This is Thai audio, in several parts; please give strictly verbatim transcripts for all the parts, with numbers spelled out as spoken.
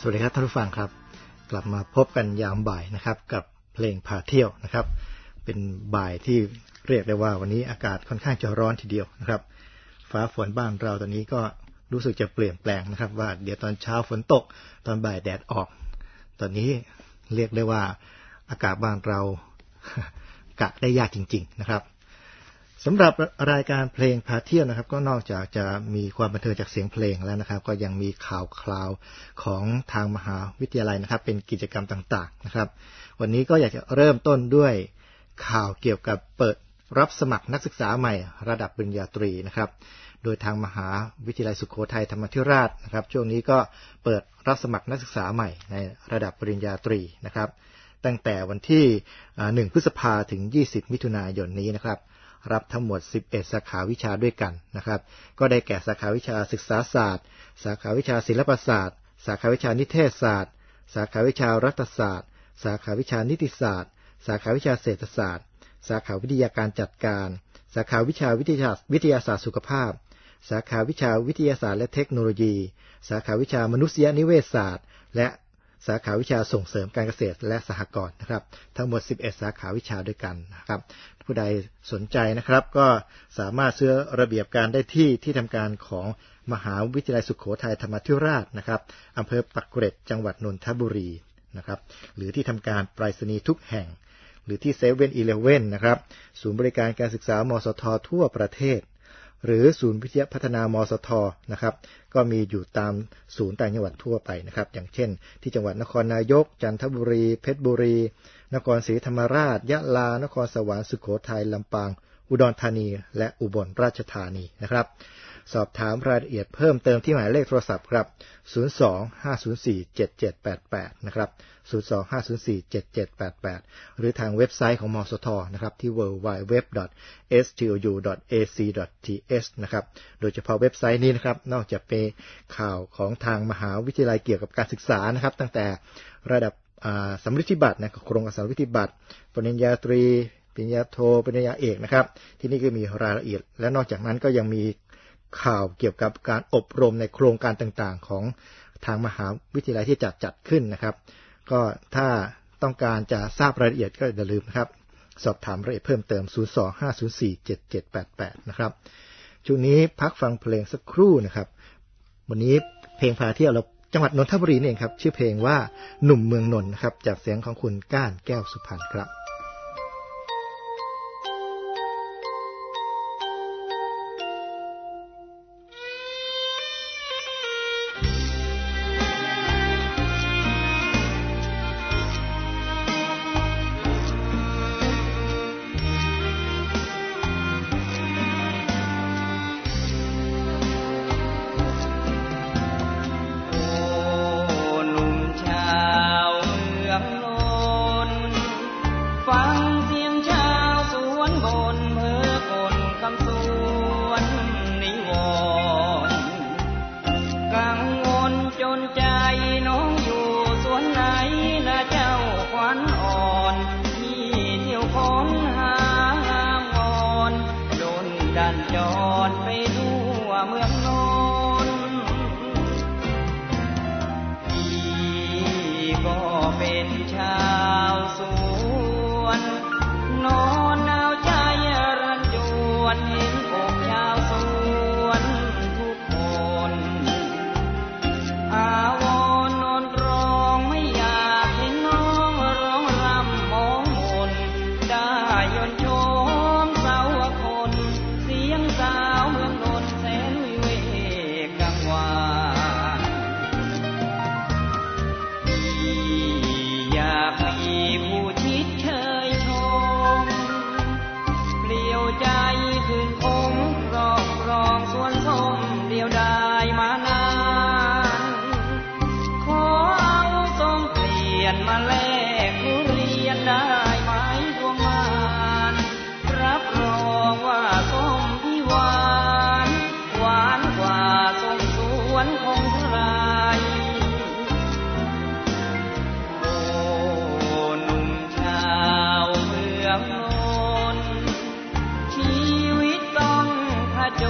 สวัสดีครับท่านผู้ฟังครับกลับมาพบกันยามบ่ายนะครับกับเพลงพาเที่ยวนะครับเป็นบ่ายที่เรียกได้ว่าวันนี้อากาศค่อนข้างจะร้อนทีเดียวนะครับฟ้าฝนบ้านเราตอนนี้ก็รู้สึกจะเปลี่ยนแปลงนะครับว่าเดี๋ยวตอนเช้าฝนตกตอนบ่ายแดดออกตอนนี้เรียกได้ว่าอากาศบ้านเรา กะได้ยากจริงๆนะครับสำหรับรายการเพลงพาเที่ยวนะครับก็นอกจากจะมีความบันเทิงจากเสียงเพลงแล้วนะครับก็ยังมีข่าวคราวของทางมหาวิทยาลัยนะครับเป็นกิจกรรมต่างๆนะครับวันนี้ก็อยากจะเริ่มต้นด้วยข่าวเกี่ยวกับเปิดรับสมัครนักศึกษาใหม่ระดับปริญญาตรีนะครับโดยทางมหาวิทยาลัยสุโขทัยธรรมาธิราชนะครับช่วงนี้ก็เปิดรับสมัครนักศึกษาใหม่ในระดับปริญญาตรีนะครับตั้งแต่วันที่หนึ่งพฤษภาคมถึงยี่สิบมิถุนายนนี้นะครับรับทั้งหมดสิบเอ็ดสาขาวิชาด้วยกันนะครับก็ได้แก่สาขาวิชาศึกษาศาสตร์สาขาวิชาศิลปศาสตร์สาขาวิชานิเทศศาสตร์สาขาวิชารัฐศาสตร์สาขาวิชานิติศาสตร์สาขาวิชาเศรษฐศาสตร์สาขาวิทยาการจัดการสาขาวิชาวิทยาวิทยาศาสตร์สุขภาพสาขาวิชาวิทยาศาสตร์และเทคโนโลยีสาขาวิชามนุษยนิเวศศาสตร์และสาขาวิชาส่งเสริมการเกษตรและสหกรณ์นะครับทั้งหมดสิบเอ็ดสาขาวิชาด้วยกันนะครับผู้ใดสนใจนะครับก็สามารถซื้อระเบียบการได้ที่ที่ทำการของมหาวิทยาลัยสุโขทัยธรรมาธิราชนะครับอำเภอปักเกร็ดจังหวัดนนทบุรีนะครับหรือที่ทำการไปรษณีย์ทุกแห่งหรือที่เซเว่นอีเลฟเว่นนะครับศูนย์บริการการศึกษามสททั่วประเทศหรือศูนย์วิทยาพัฒนามสทนะครับก็มีอยู่ตามศูนย์ต่างจังหวัดทั่วไปนะครับอย่างเช่นที่จังหวัดนครนายกจันทบุรีเพชรบุรีนครศรีธรรมราชยะลานครสวรรค์สุโขทัยลำปางอุดรธานีและอุบลราชธานีนะครับสอบถามรายละเอียดเพิ่มเติมที่หมายเลขโทรศัพท์ครับศูนย์ สอง ห้า ศูนย์ สี่ เจ็ด เจ็ด แปด แปดนะครับศูนย์ สอง ห้า ศูนย์ สี่ เจ็ด เจ็ด แปด แปดหรือทางเว็บไซต์ของมสทนะครับที่ ดับเบิลยู ดับเบิลยู ดับเบิลยู ดอท เอส ที โอ ยู ดอท เอ ซี ดอท ที เอช นะครับโดยเฉพาะเว็บไซต์นี้นะครับนอกจากเป็นข่าวของทางมหาวิทยาลัยเกี่ยวกับการศึกษานะครับตั้งแต่ระดับสำริดที่บัตรนะโครงการสำริดที่บัตรปริญญาตรีปริญญาโทปริญญาเอกนะครับที่นี่ก็มีรายละเอียดและนอกจากนั้นก็ยังมีข่าวเกี่ยวกับการอบรมในโครงการต่างๆของทางมหาวิทยาลัยที่จัดจัดขึ้นนะครับก็ถ้าต้องการจะทราบรายละเอียดก็อย่าลืมนะครับสอบถามรายละเอียดเพิ่มเติมศูนย์ สอง ห้า ศูนย์ สี่ เจ็ด เจ็ด แปด แปดนะครับช่วงนี้พักฟังเพลงสักครู่นะครับวันนี้เพลงพาเที่ยวเราจังหวัดนนทบุรีนี่เองครับชื่อเพลงว่าหนุ่มเมืองนนท์นะครับจากเสียงของคุณก้านแก้วสุพรรณครับ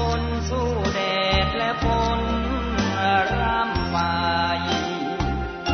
สู้แดดและฝนร่ำไป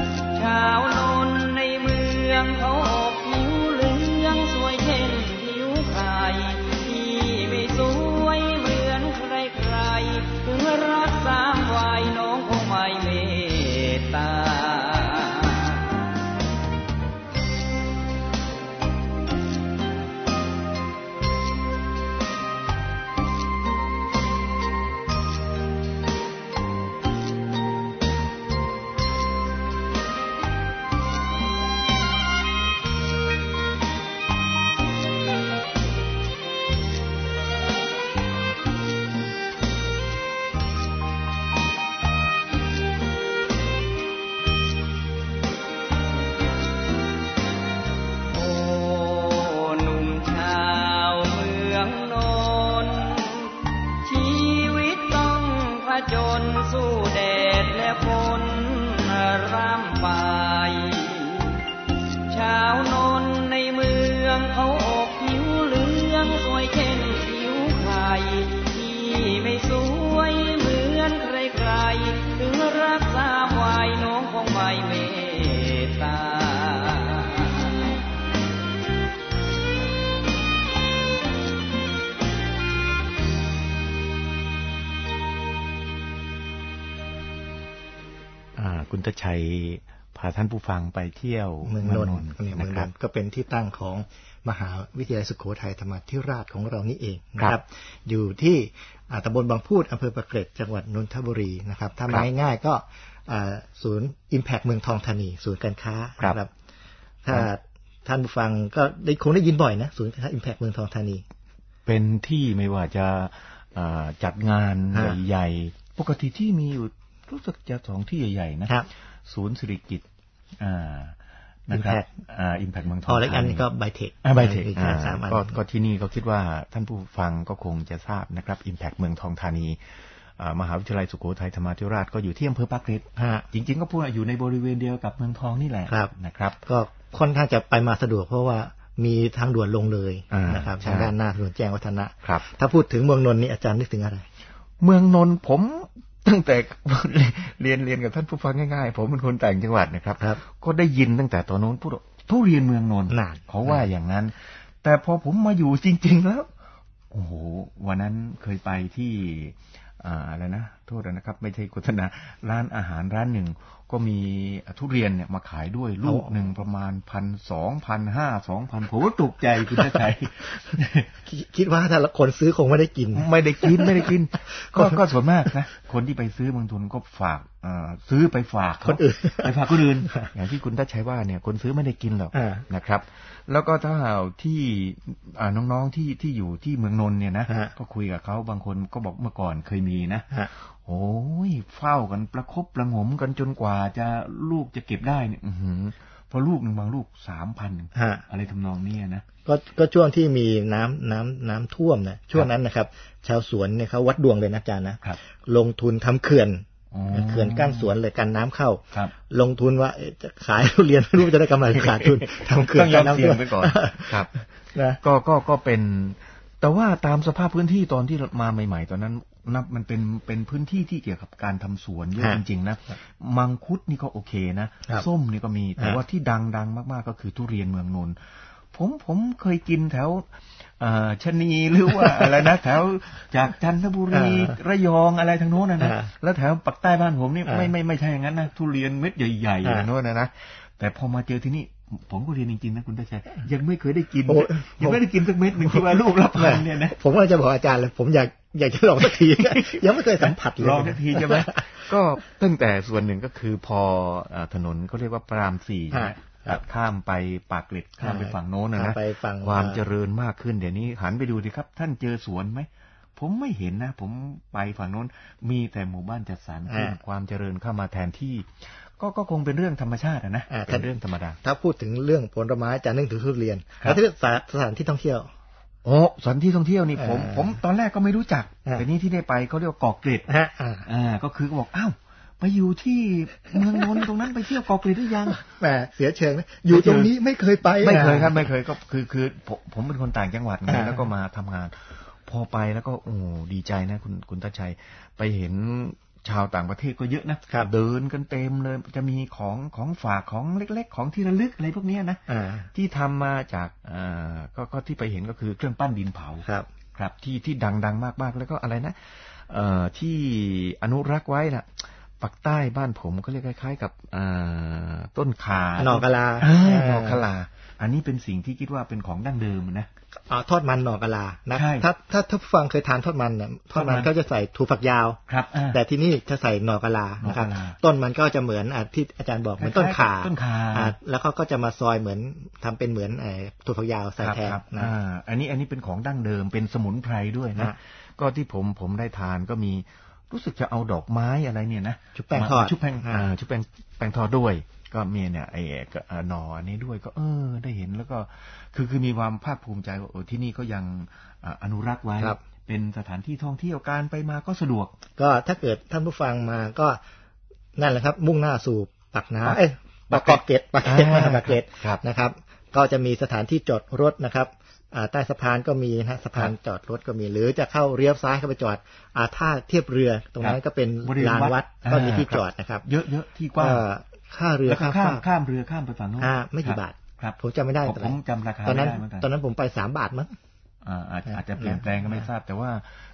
คุณตชัยพาท่านผู้ฟังไปเที่ยวเมืองนนท์เมืองนนท์ก็เป็นที่ตั้งของมหาวิทยาลัยสุโขทัยธรรมาธิราชของเรานี่เองนะครับอยู่ที่ตำบลบางพูดอำเภอปากเกร็ดจังหวัดนนทบุรีนะครับถ้ามาง่ายๆก็ศูนย์ Impact เมืองทองธานีศูนย์การค้าครับถ้าท่านผู้ฟังก็ได้คงได้ยินบ่อยนะศูนย์การค้า Impact เมืองทองธานีเป็นที่ไม่ว่าจะจัดงานใหญ่ๆปกติที่มีอยู่รู้สึกจะสองที่ใหญ่ๆนะศูนย์สิริกิติ์อ่านะครับอ่า Impact เมืองทองอ๋อแล้วอันนี้ก็ไบเทคอ่าไบเทคอ่าก็ก็ที่นี่ก็คิดว่าท่านผู้ฟังก็คงจะทราบนะครับ Impact เมืองทองธานีอ่ามหาวิทยาลัยสุโขทัยธรรมาธิราชก็อยู่ที่อำเภอปากเกร็ดจริงๆก็พูดอยู่ในบริเวณเดียวกับเมืองทองนี่แหละนะครับก็ค่อนข้างจะไปมาสะดวกเพราะว่ามีทางด่วนลงเลยนะครับทางด้านหน้าถนนแจ้งวัฒนะครับถ้าพูดถึงเมืองนนท์นี่อาจารย์นึกถึงอะไรเมืองนนท์ผมตั้งแต่เรียนเรียนกับท่านผู้ฟังง่ายๆผมเป็นคนต่างจังหวัดนะครับก็ได้ยินตั้งแต่ตอนโน้นพูดทุเรียนเมืองนนท์เขาว่าอย่างนั้นแต่พอผมมาอยู่จริงๆแล้วโอ้โหวันนั้นเคยไปที่อ่าอะไรนะโทษนะครับไม่ใช่โฆษณาร้านอาหารร้านหนึ่งก็มีทุเรียนเนี่ยมาขายด้วยลูกหนึ่งประมาณพันสองพันห้าสองพันผมก็ตกใจคุณท่านชัยคิดว่าถ้าคนซื้อคงไม่ได้กินไม่ได้กินไม่ได้กินก็ก็ส่วนมากนะคนที่ไปซื้อบางทุนก็ฝากซื้อไปฝากคนอื่นไปฝากคนอื่นอย่างที่คุณท่านชัยว่าเนี่ยคนซื้อไม่ได้กินหรอกนะครับแล้วก็ถ้าที่น้องๆที่ที่อยู่ที่เมืองนนท์เนี่ยนะก็คุยกับเขาบางคนก็บอกเมื่อก่อนเคยมีนะโอ้ยเฝ้ากันประคบประงมกันจนกว่าจะลูกจะเก็บได้เนี่ยพอลูกหนึ่งบางลูกสามพันอะไรทำนองนี้นะก็ก็ช่วงที่มีน้ำน้ำน้ำท่วมนะช่วงนั้นนะครับชาวสวนเนี่ยเขาวัดดวงเลยนะอาจารย์นะลงทุนทำเขื่อนเขื่อนกั้นสวนเลยกันน้ำเข้าลงทุนว่าจะขายทุเรียนไม่รู้จะได้กำไรขาดทุนทำเขื่อนกันน้ำท่วมไปก่อนครับนะก็ก็ก็เป็นแต่ว่าตามสภาพพื้นที่ตอนที่มาใหม่ๆตอนนั้นนับมันเป็นเป็นพื้นที่ที่เกี่ยวกับการทำสวนเยอะจริงๆนะมังคุดนี่ก็โอเคนะส้มนี่ก็มีแต่ว่าที่ดังๆมากๆก็คือทุเรียนเมืองนนท์ผมผมเคยกินแถวชะนีหรือว่าอะไรนะแถวจากจันทบุรีระยองอะไรทางโน้นนะนะแล้วแถวปักใต้บ้านผมนี่ไม่ไม่ไม่ใช่อย่างนั้นนะทุเรียนเม็ดใหญ่ๆอย่างโน้นนะนะแต่พอมาเจอที่นี่ผมก็เรียนจริงๆนะคุณตาชัยยังไม่เคยได้กินยังไม่ได้กินสักเม็ดหนึ่งที่ว่าลูกรับพันเนี่ยนะผมก็จะบอกอาจารย์เลยผมอยากอยากจะลองสักทียังไม่เคยสัมผัสเลยลองสักทีใช่ไหมก็ตั้งแต่ส่วนหนึ่งก็คือพอถนนเขาเรียกว่าพระรามสี่ข้ามไปปากเกร็ดข้ามไปฝั่งโน้นนะนะความเจริญมากขึ้นเดี๋ยวนี้หันไปดูดิครับท่านเจอสวนไหมผมไม่เห็นนะผมไปฝั่งโน้นมีแต่หมู่บ้านจัดสรรความเจริญเข้ามาแทนที่ก็ก็คงเป็นเรื่องธรรมชาตินะเป็นเรื่องธรรมดาถ้าพูดถึงเรื่องผลไม้จะนึกถึงทุเรียนแล้วที่สถานที่ท่องเที่ยวโอ้สถานที่ท่องเที่ยวนี่ผมผมตอนแรกก็ไม่รู้จักแต่นี่ที่ได้ไปเขาเรียกว่าเกาะเกร็ดอ่าก็คือบอกอ้าวไปอยู่ที่เมืองนนท์ตรงนั้นไปเที่ยวเกาะเกร็ดหรือยังแหมเสียเชิงนะอยู่ตรงนี้ไม่เคยไปไม่เคยครับไม่เคยก็คือคือผมผมเป็นคนต่างจังหวัดไงแล้วก็มาทำงานพอไปแล้วก็โอ้ดีใจนะคุณคุณตาชัยไปเห็นชาวต่างประเทศก็เยอะนะเดินกันเต็มเลยจะมีของของฝากของเล็กๆของที่ระลึกอะไรพวกนี้นะที่ทำมาจากก็ก็ที่ไปเห็นก็คือเครื่องปั้นดินเผาครับครับที่ที่ดังๆมากๆแล้วก็อะไรนะที่อนุรักษ์ไว้นะปักใต้บ้านผมก็เรียกคล้ายๆกับต้นขาหนอกะลาหนอกะลาอันนี้เป็นสิ่งที่คิดว่าเป็นของดั้งเดิมนะทอดมันหนอกะลานะถ้าถ้าถ้าฟังเคยทานทอดมันเนี่ยทอดมันก็จะใส่ถั่วฝักยาวครับแต่ที่นี่จะใส่หนอกะลานะครับต้นมันก็จะเหมือนที่อาจารย์บอกเหมือนต้นขาต้นขาแล้วเขาก็จะมาซอยเหมือนทำเป็นเหมือนถั่วฝักยาวใส่แทนนะอันนี้อันนี้เป็นของดั้งเดิมเป็นสมุนไพรด้วยนะก็ที่ผมผมได้ทานก็มีรู้สึกจะเอาดอกไม้อะไรเนี่ยนะชุบแป้งทอดชุบแป้งอ่าชุบแป้งแป้งทอดด้วยก็มีเนี่ยไอ้หน่ออันนี้ด้วยก็เออได้เห็นแล้วก็คือคือมีความภาคภูมิใจว่าโอ้ที่นี่ก็ยังอนุรักษ์ไว้เป็นสถานที่ท่องเที่ยวการไปมาก็สะดวกก็ถ้าเกิดท่านผู้ฟังมาก็นั่นแหละครับมุ่งหน้าสู่ปากน้ำเอ้ยปากเกร็ดปากเกร็ดปากเกร็ดนะครับก็จะมีสถานที่จอดรถนะครับใต้สะพานก็มีนะสะพานจอดรถก็มีหรือจะเข้าเลี้ยวซ้ายเข้าไปจอดท่าเทียบเรือตรงนั้นก็เป็นลานวัดก็มีที่จอดนะครับเยอะๆที่กว้างค่าเรือข้ามข้ามเรือข้ามไปฝั่งโน้นไม่กี่บาทครับผมจำไม่ได้ผมจำราคาไม่ได้เหมือนกันตอนนั้นผมไปสามบาทมั้งอาจจะเปลี่ยนแปลงก็ไม่ทราบแต่ว่า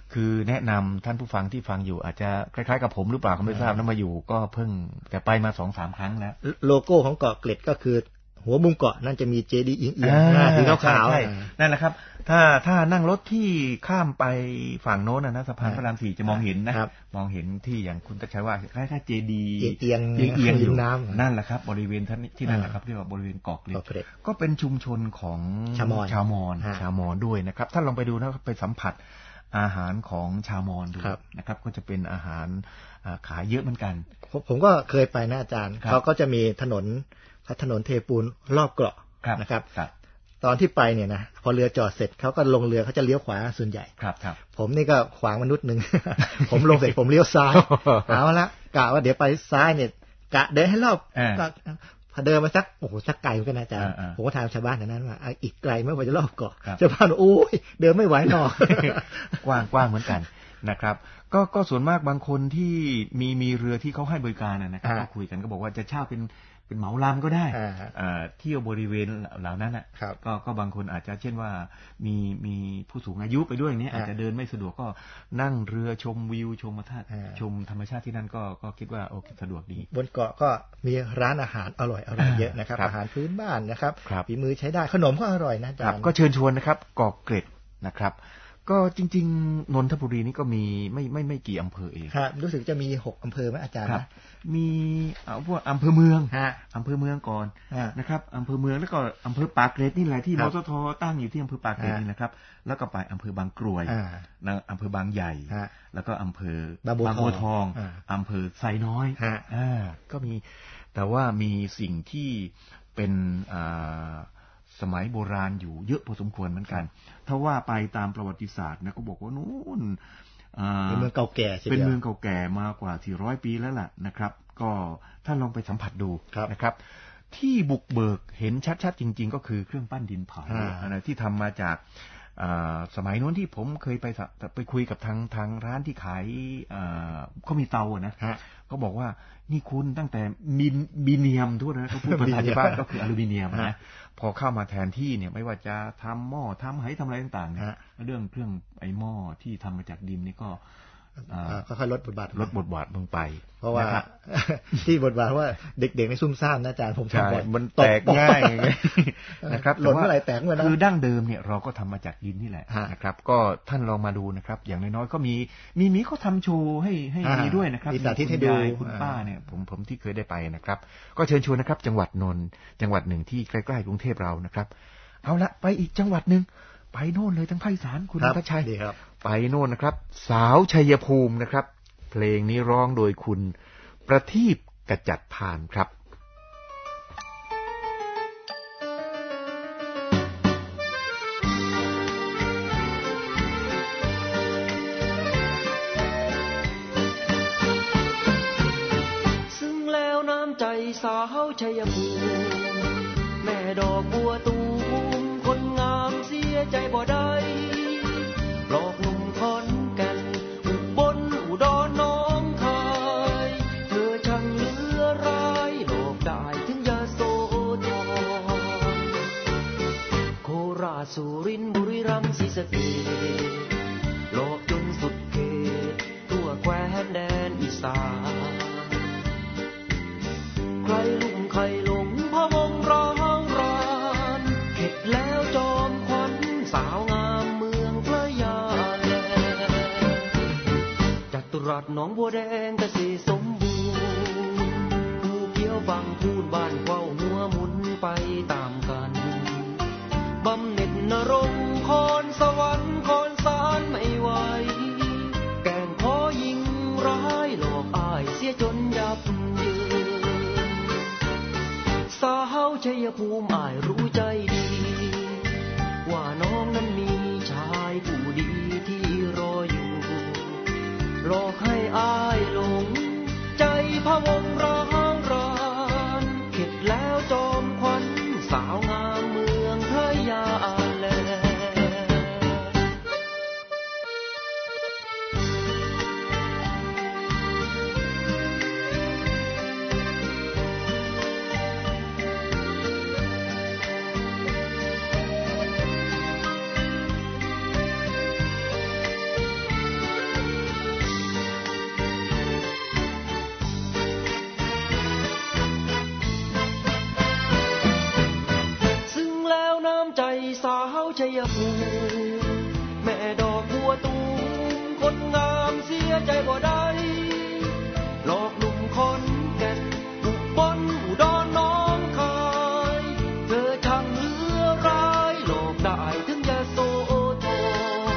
คือแนะนำท่านผู้ฟังที่ฟังอยู่อาจจะคล้ายๆกับผมหรือเปล่าก็ไม่ทราบนะมาอยู่ก็เพิ่งแต่ไปมาสองสามครั้งแล้วโลโก้ของเกาะเกร็ดก็คือหัวมุมเกาะนั่นจะมีเจดีย์เอียงๆสีขาวๆนั่นแหละครับถ้าถ้านั่งรถที่ข้ามไปฝั่งโน้นนะสะพานพระรามสี่จะมองเห็นนะมองเห็นที่อย่างคุณตะชัยว่าคล้ายๆเจดีย์เอียงเอียงอยู่นั่นแหละครับบริเวณที่นั่นแหละครับเรียกว่าบริเวณเกาะเกร็ดก็เป็นชุมชนของชาวมอญชาวมอญชาวมอญด้วยนะครับถ้าลองไปดูนะไปสัมผัสอาหารของชาวมอญดูนะครับก็จะเป็นอาหารขายเยอะเหมือนกันผมก็เคยไปนะอาจารย์เขาก็จะมีถนนถนนเทปูนรอบเกาะนะครับตอนที่ไปเนี่ยนะพอเรือจอดเสร็จเขาก็ลงเรือเขาจะเลี้ยวขวาส่วนใหญ่ครับครับผมนี่ก็ขวางมนุษย์หนึ่ง ผมลงเสร็จผมเลี้ยวซ้ายเอาละกะว่าเดี๋ยวไปซ้ายเนี่ยกะเดินให้รอบก็พอเดินมาสักโอ้โหสักไกลเหมือนกันอาจารย์ผมก็ถามชาวบ้านแถวนั้นว่าอีกไกลไม่ว่าจะรอบเกาะชาวบ้านโอ้ยเดินไม่ไหวหนอกกว้างกว้างเหมือนกันนะครับก็ก็ส่วนมากบางคนที่มีมีเรือที่เขาให้บริการนะครับก็คุยกันก็บอกว่าจะเช่าเป็นเป็นเหมาลำก็ได้เที่ยวบริเวณเหล่านั้นอ่ะก็ก็บางคนอาจจะเช่นว่ามีมีผู้สูงอายุไปด้วยเนี่ยอาจจะเดินไม่สะดวกก็นั่งเรือชมวิวชมธรรมชาติชมธรรมชาติที่นั่นก็ก็คิดว่าโอเคสะดวกดีบนเกาะก็มีร้านอาหารอร่อยอร่อยเยอะนะครับอาหารพื้นบ้านนะครับฝีมือใช้ได้ขนมก็อร่อยนะอาจารย์ก็เชิญชวนนะครับเกาะเกร็ดนะครับก็จริงๆนนทบุรีนี่ก็มีไม่ไม่ไม่กี่อำเภอเองครับรู้สึกจะมีหกอำเภอไหมอาจารย์นะมีเอาพวกอำเภอเมืองอำเภอเมืองก่อนนะครับอำเภอเมืองแล้วก็อำเภอปากเกร็ดนี่แหละที่มสทตั้งอยู่ที่อำเภอปากเกร็ดนี่นะครับแล้วก็ไปอำเภอบางกรวยอำเภอบางใหญ่แล้วก็อำเภอบางบัวทองอำเภอไซน้อยก็มีแต่ว่ามีสิ่งที่เป็นสมัยโบราณอยู่เยอะพอสมควรเหมือนกันถ้าว่าไปตามประวัติศาสตร์นะก็บอกว่านู้นเป็นเมืองเก่าแก่เป็นเมืองเก่าแก่มากว่าสี่ร้อยปีแล้วล่ะนะครับก็ท่านลองไปสัมผัสดูนะครับที่บุกเบิกเห็นชัดๆจริงๆก็คือเครื่องปั้นดินเผาอะไรที่ทำมาจากสมัยนู้นที่ผมเคยไปไปคุยกับทางทางร้านที่ขายเขามีเตานะก็บอกว่านี่คุณตั้งแต่มินบีเนียมทุกนะเขาพูดภาษาที่บ้านก็คืออลูมิเนียมนะพอเข้ามาแทนที่เนี่ยไม่ว่าจะทำหม้อทำไหทำอะไรต่างๆเนี่ยเรื่องเครื่องไอ้หม้อที่ทำมาจากดินนี่ก็ค่อยๆลดบทบาทลดบทบาทลงไปเพราะว่าที่บทบาทว่าเด็กๆในซุ่มซ่ามนะอาจารย์ผมทำบ่อยมันแตกง่ายนะครับหล่นเมื่อไหร่แตกเมื่อนั้นคือดั้งเดิมเนี่ยเราก็ทำมาจากดินนี่แหละนะครับก็ท่านลองมาดูนะครับอย่างน้อยๆก็มีมีมีเขาทำโชว์ให้ให้มีด้วยนะครับมีสาธิตให้ดูคุณป้าเนี่ยผมผมที่เคยได้ไปนะครับก็เชิญชวนนะครับจังหวัดนนท์จังหวัดหนึ่งที่ใกล้ๆกรุงเทพเรานะครับเอาละไปอีกจังหวัดนึงไปโน่นเลยทั้งภาคอีสานคุณทัชชัยไปโน่นนะครับสาวชัยภูมินะครับเพลงนี้ร้องโดยคุณประทีปกระจัดพานครับซึ่งแล้วน้ำใจสาวชัยภูมิแม่ดอกบัวตูมคนงามเสียใจบ่ได้หลอกหนุ่มขอนแก่นอุบลอุดรน้องคายเธอช่างเหลือร้ายหลอกได้ถึงยโสธรโคราชสุรินทร์บุรีรัมย์ศรีสะเกษหลอกจนสุดเขตทั่วแคว้นแดนอีสานใครลุ่มใครหลงพะวงร้างรานเข็ดแล้วจอมขวัญสาวงามเมืองพระยาแลจัตุรัสหนองบัวแดงเกษตรสมบูรณ์ภูเขียวบางพูนบ้านเข้าหัวหมุนไปตามกันบำเหน็จนรงค์คอนสวรรค์คอนสารไม่ไหวแกงขอยิงร้ายหลอกอ้ายเสียจนยับเยินสาวชัยภูมิอ้ายรู้ใจดีว่าน้องนั้นมีชายผู้ดีที่รออยู่หลอกให้อ้ายหลงใจพะวงร้างรานเข็ดแล้วจอมขวัญสาวงามเมืองพระยาแลชัยภูมิแม่ดอกบัวตูมคนงามเสียใจบ่ได้หลอกหนุ่มคนแก่นบุกบนอุดรน้องคายเธอช่างเหลือร้ายหลอกได้ถึงยโสธร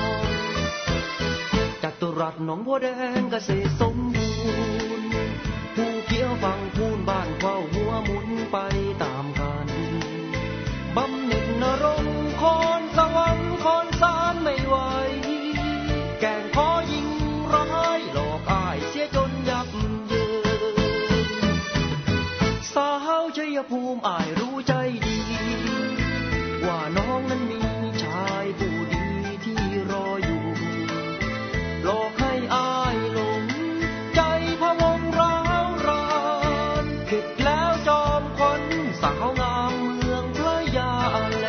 จัตุรัสหนองบัวแดงเกษตรสมบูรณ์ภูเขียวฝั่งพูนบ้านเข้าหัวหมุนไปตามกันบำเหน็จนรงค์คอนสวรรค์คอนสารไม่ไหวแก่งขอยิงร้ายหลอกอ้ายเสียจนยับเยินสาวชัยภูมิอ้ายรู้ใจดีว่าน้องนั้นมีชายผู้ดีที่รออยู่หลอกให้อ้ายหลงใจพะวงร้าวรานเข็ดแล้วจอมขวัญสาวงามเมืองพระยาแล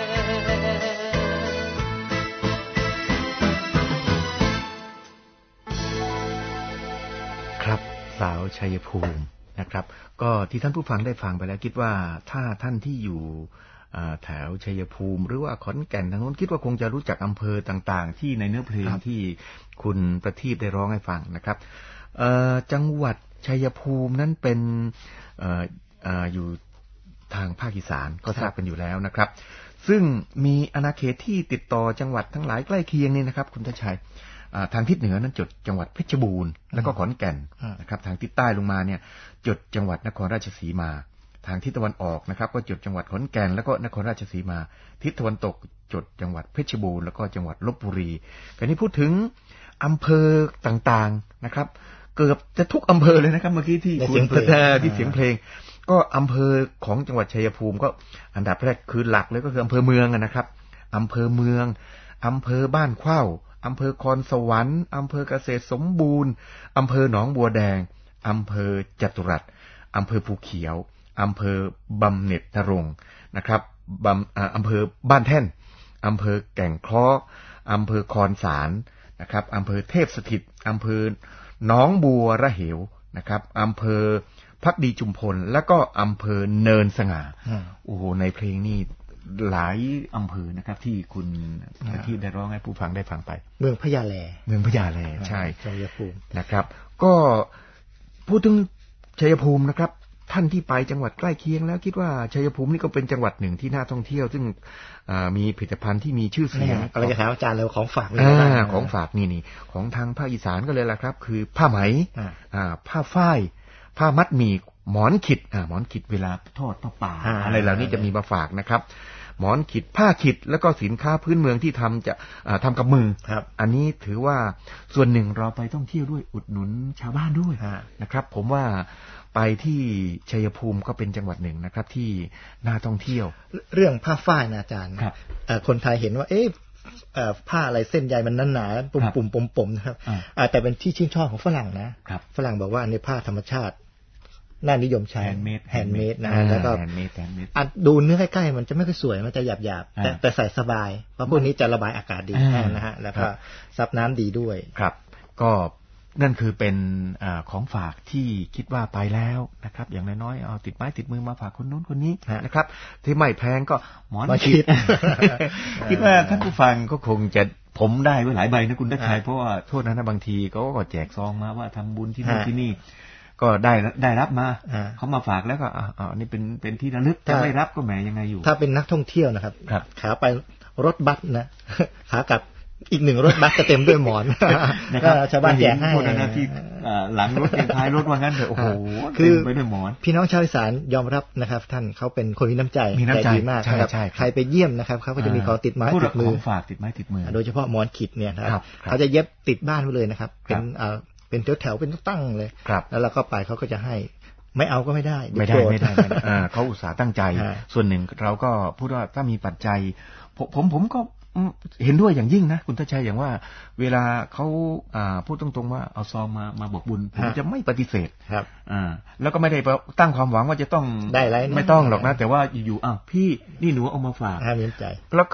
ครับสาวชัยภูมินะครับก็ที่ท่านผู้ฟังได้ฟังไปแล้วคิดว่าถ้าท่านที่อยู่แถวชัยภูมิหรือว่าขอนแก่นทางโน้นคิดว่าคงจะรู้จักอำเภอต่างๆที่ในเนื้อเพลงที่คุณประทีปได้ร้องให้ฟังนะครับจังหวัดชัยภูมินั้นเป็นออยู่ทางภาคอีสานก็ทราบกันอยู่แล้วนะครับซึ่งมีอาณาเขตที่ติดต่อจังหวัดทั้งหลายใกล้เคียงนี่นะครับคุณทัชชัยทางทิศเหนือนั้นจดจังหวัดเพชรบูรณ์แล้วก็ขอนแก่นนะครับทางทิศใต้ลงมาเนี่ยจดจังหวัดนครราชสีมาทางทิศตะวันออกนะครับก็จดจังหวัดขอนแก่นแล้วก็นครราชสีมาทิศตะวันตกจดจังหวัดเพชรบูรณ์แล้วก็จังหวัดลพบุรีคราวนี้พูดถึงอำเภอต่างๆนะครับเกือบจะทุกอำเภอเลยนะครับเมื่อกี้ที่คุณประเทศที่เสียงเพลงก็อำเภอของจังหวัดชัยภูมิก็อันดับแรกคือหลักเลยก็คืออำเภอเมืองนะครับอำเภอเมืองอำเภอบ้านเข้าอำเภอคอนสวรรค์อำเภอเกษตรสมบูรณ์อำเภอหนองบัวแดงอำเภอจตุรัสอำเภอภูเขียวอำเภอบำเหน็จนรงค์นะครับอำเภอบ้านแท่นอำเภอแก่งคล้ออำเภอคอนสารนะครับอำเภอเทพสถิตอำเภอหนองบัวระเหวนะครับอำเภอภักดีจุมพลแล้วก็อำเภอเนินสง่าโอ้โหในเพลงนี้หลายอำเภอนะครับที่คุณที่ได้ร้องให้ผู้ฟังได้ฟังไปเมืองพญาแลเมืองพญาแลใช่ชัยภูมินะครับก็พูดถึงชัยภูมินะครับท่านที่ไปจังหวัดใกล้เคียงแล้วคิดว่าชัยภูมินี่ก็เป็นจังหวัดหนึ่งที่น่าท่องเที่ยวซึ่งมีผลิตภัณฑ์ที่มีชื่อเสียงอะไรจะถามอาจารย์เลยของฝากของฝากนี่นี่ของทางภาคอีสานก็เลยล่ะครับคือผ้าไหมผ้าฝ้ายผ้ามัดหมี่หมอนขิดหมอนขิดเวลาทอดผ้าป่าอะไรเหล่านี้จะมีมาฝากนะครับหมอนขิดผ้าขิดแล้วก็สินค้าพื้นเมืองที่ทำจะทำกับมืออันนี้ถือว่าส่วนหนึ่งเราไปท่องเที่ยวด้วยอุดหนุนชาวบ้านด้วยนะครับผมว่าไปที่ชัยภูมิก็เป็นจังหวัดหนึ่งนะครับที่น่าท่องเที่ยวเรื่องผ้าฝ้ายนะอาจารย์คนไทยเห็นว่าเอ๊ะผ้าอะไรเส้นใยมันหนาๆปุ่มๆปมๆนะครับแต่เป็นที่ชื่นชอบของฝรั่งนะฝรั่งบอกว่าในผ้าธรรมชาติน่านิยมใช้แฮนด์เมดแฮนด์เมดนะแล้วก็ดูเนื้อใกล้ๆมันจะไม่ค่อยสวยมันจะหยาบๆแต่แต่ใส่สบายเพราะพวกนี้จะระบายอากาศดีนะฮะแล้วก็ซับน้ำดีด้วยครับก็นั่นคือเป็นของฝากที่คิดว่าไปแล้วนะครับอย่างน้อยๆเอาติดไม้ติดมือมาฝากคนนู้นคนนี้นะครับที่ไม่แพงก็หมอนขิดคิดว่าท่านผู้ฟังก็คงจะผมได้ไว้หลายใบนะคุณทัชชัยเพราะว่าโทษนะนะบางทีเขาก็แจกซองมาว่าทำบุญที่นู่นที่นี่ก็ได้ได้รับมาเขามาฝากแล้วก็อ๋อนี่เป็นเป็นที่ระลึกถ้าไม่รับก็แหมยังไงอยู่ถ้าเป็นนักท่องเที่ยวนะครับขาไปรถบัสนะขากลับอีกหนึ่งรถบัสจะเต็มด้วยหมอนนะครับชาวบ้านแจกให้คนนั้นที่หลังรถท้ายรถว่างั้นเถอะโอ้โหเต็มไปด้วยหมอนพี่น้องชาวอีสานยอมรับนะครับท่านเขาเป็นคนมีน้ำใจใจดีมากนะครับใครไปเยี่ยมนะครับเขาก็จะมีของติดไม้ติดมือฝากติดไม้ติดมือโดยเฉพาะหมอนขิดเนี่ยนะครับเขาจะเย็บติดบ้านไว้เลยนะครับเป็นเป็นแถวๆเป็นตั้งเลยแล้วเราก็ไปเขาก็จะให้ไม่เอาก็ไม่ได้ไม่ได้ไม่ได้เขาอุตส่าห์ตั้งใจส่วนหนึ่งเราก็พูดว่าถ้ามีปัจจัยผมผมก็เห็นด้วยอย่างยิ่งนะคุณทัชชัยอย่างว่าเวลาเขาพูดตรงๆว่าเอาซองมามาบอกบุญผมจะไม่ปฏิเสธครับแล้วก็ไม่ได้ตั้งความหวังว่าจะต้องได้ไรไม่ต้องหรอกนะแต่ว่าอยู่ๆอ้าวพี่นี่หนูเอามาฝากให้มีใจแล้วก็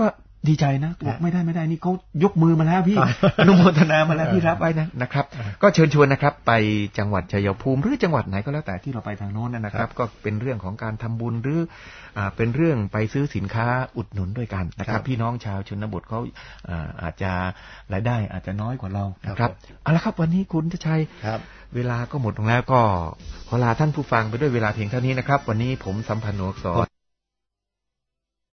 ดีใจนะบอกไม่ได้ไม่ได้นี่เขายกมือมาแล้วพี่ อนุโมทนามาแล้วพี่รับไว้นะนะครับก็เชิญชวนนะครับไปจังหวัดชัยภูมิหรือจังหวัดไหนก็แล้วแต่ที่เราไปทางโน้นนะครับก็เป็นเรื่องของการทำบุญหรืออ่าเป็นเรื่องไปซื้อสินค้าอุดหนุนด้วยกันนะครับพี่น้องชาวชนบทเขาอ่าอาจจะรายได้อาจจะน้อยกว่าเรานะครับเอาละครับวันนี้คุณทชัยเวลาก็หมดลงแล้วก็ขอลาท่านผู้ฟังไปด้วยเวลาเพียงเท่านี้นะครับวันนี้ผมสัมพันธ์โอสร